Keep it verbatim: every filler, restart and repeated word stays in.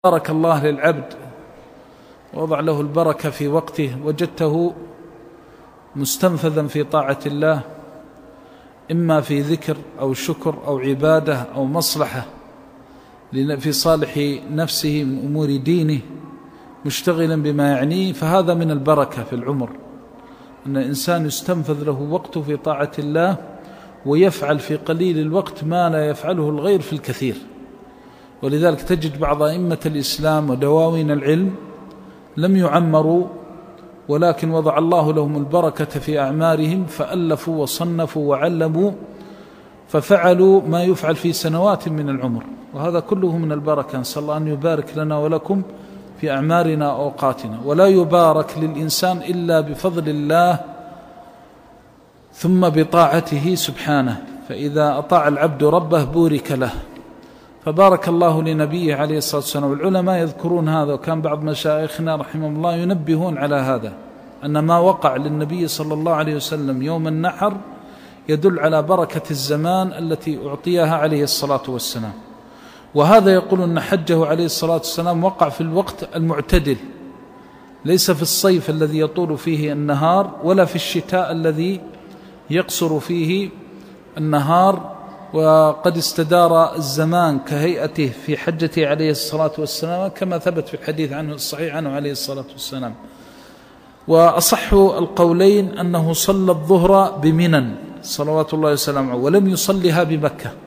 بارك الله للعبد ووضع له البركة في وقته، وجدته مستنفذا في طاعة الله، إما في ذكر أو شكر أو عبادة أو مصلحة في صالح نفسه من أمور دينه، مشتغلا بما يعنيه، فهذا من البركة في العمر، أن الإنسان يستنفذ له وقته في طاعة الله ويفعل في قليل الوقت ما لا يفعله الغير في الكثير. ولذلك تجد بعض أئمة الإسلام ودواوين العلم لم يعمروا، ولكن وضع الله لهم البركة في أعمارهم، فألفوا وصنفوا وعلموا، ففعلوا ما يفعل في سنوات من العمر، وهذا كله من البركة. نسأل الله أن يبارك لنا ولكم في أعمارنا وأوقاتنا. ولا يبارك للإنسان إلا بفضل الله ثم بطاعته سبحانه، فإذا أطاع العبد ربه بورك له. فبارك الله لنبيه عليه الصلاة والسلام، والعلماء يذكرون هذا، وكان بعض مشايخنا رحمه الله ينبهون على هذا، أن ما وقع للنبي صلى الله عليه وسلم يوم النحر يدل على بركة الزمان التي أعطيها عليه الصلاة والسلام. وهذا يقول أن حجه عليه الصلاة والسلام وقع في الوقت المعتدل، ليس في الصيف الذي يطول فيه النهار، ولا في الشتاء الذي يقصر فيه النهار. وقد استدار الزمان كهيئته في حجته عليه الصلاة والسلام، كما ثبت في الحديث عنه الصحيح عنه عليه الصلاة والسلام. وأصح القولين أنه صلى الظهر بمنى صلوات الله وسلامه، ولم يصلها بمكة.